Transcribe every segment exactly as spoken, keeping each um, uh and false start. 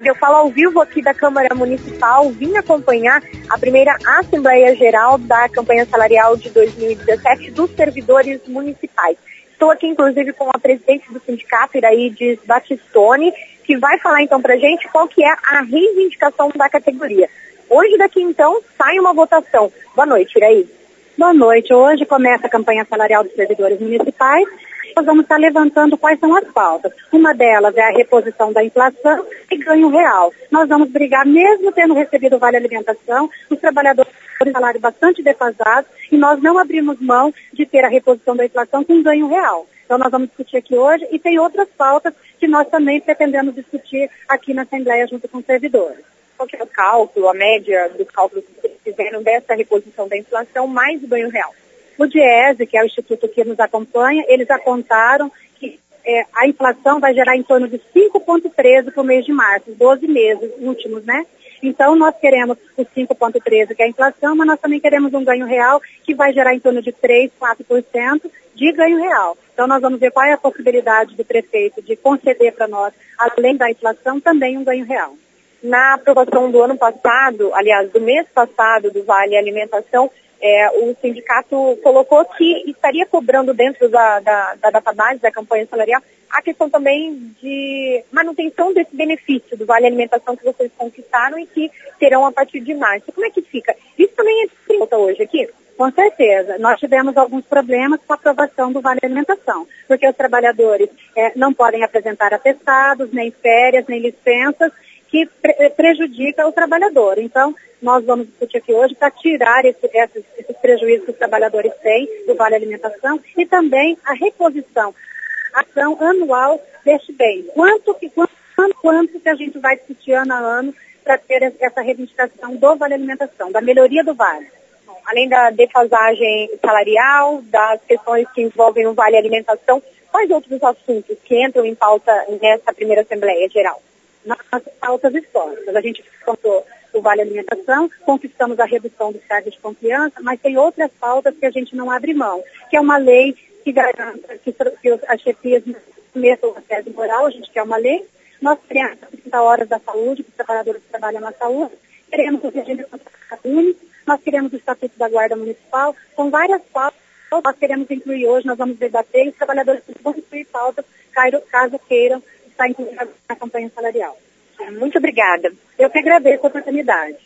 Eu falo ao vivo aqui da Câmara Municipal, vim acompanhar a primeira Assembleia Geral da campanha salarial de dois mil e dezessete dos servidores municipais. Estou aqui, inclusive, com a presidente do sindicato, Iraides Battistoni, que vai falar, então, para a gente qual que é a reivindicação da categoria. Hoje, daqui, então, sai uma votação. Boa noite, Iraides. Boa noite. Hoje começa a campanha salarial dos servidores municipais. Nós vamos estar levantando quais são as pautas. Uma delas é a reposição da inflação e ganho real. Nós vamos brigar, mesmo tendo recebido o Vale Alimentação, os trabalhadores têm salário bastante defasado e nós não abrimos mão de ter a reposição da inflação com ganho real. Então nós vamos discutir aqui hoje e tem outras pautas que nós também pretendemos discutir aqui na Assembleia junto com os servidores. Qual que é o cálculo, a média dos cálculos que vocês fizeram dessa reposição da inflação mais o ganho real? O DIESE, que é o instituto que nos acompanha, eles apontaram que é, a inflação vai gerar em torno de cinco vírgula treze para o mês de março, doze meses últimos, né? Então, nós queremos o cinco vírgula treze, que é a inflação, mas nós também queremos um ganho real que vai gerar em torno de três, quatro por cento de ganho real. Então, nós vamos ver qual é a possibilidade do prefeito de conceder para nós, além da inflação, também um ganho real. Na aprovação do ano passado, aliás, do mês passado, do Vale Alimentação, É, o sindicato colocou que estaria cobrando dentro da, da, da database da campanha salarial a questão também de manutenção desse benefício do Vale Alimentação que vocês conquistaram e que terão a partir de março. Como é que fica? Isso também é disputa hoje aqui? Com certeza. Nós tivemos alguns problemas com a aprovação do Vale Alimentação, porque os trabalhadores é, não podem apresentar atestados, nem férias, nem licenças, que pre- prejudica o trabalhador. Então, nós vamos discutir aqui hoje para tirar esse, esses, esses prejuízos que os trabalhadores têm do Vale Alimentação e também a reposição, a ação anual deste bem. Quanto que, quanto, quanto que a gente vai discutir ano a ano para ter essa reivindicação do Vale Alimentação, da melhoria do Vale? Bom, além da defasagem salarial, das questões que envolvem o Vale Alimentação, quais outros assuntos que entram em pauta nessa primeira Assembleia Geral? Nas pautas históricas. A gente contou o Vale Alimentação, conquistamos a redução dos cargos de confiança, mas tem outras pautas que a gente não abre mão, que é uma lei que garanta que, que as chefias metam o assédio moral, a gente quer uma lei. Nós queremos trinta horas da saúde, que os trabalhadores trabalham na saúde, queremos o regime de contrato único, nós queremos o Estatuto da Guarda Municipal, são várias pautas que nós queremos incluir hoje, nós vamos debater e os trabalhadores vão incluir pautas caso queiram estar incluída na campanha salarial. Muito obrigada. Eu que agradeço a oportunidade.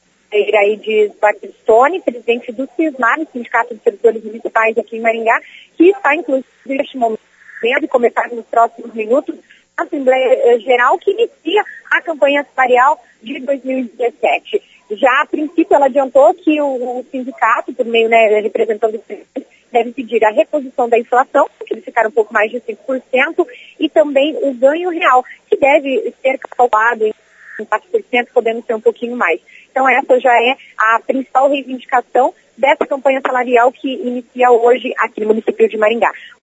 Iraides Battistoni, presidente do SISMAR, Sindicato de Servidores Municipais aqui em Maringá, que está, inclusive, neste momento, e começar nos próximos minutos, a Assembleia Geral que inicia a campanha salarial de dois mil e dezessete. Já, a princípio, ela adiantou que o, o sindicato, por meio, né, representando o sindicato, deve pedir a reposição da inflação, que deve ficar um pouco mais de cinco por cento, e também o ganho real, que deve ser calculado em quatro por cento, podendo ser um pouquinho mais. Então essa já é a principal reivindicação dessa campanha salarial que inicia hoje aqui no município de Maringá.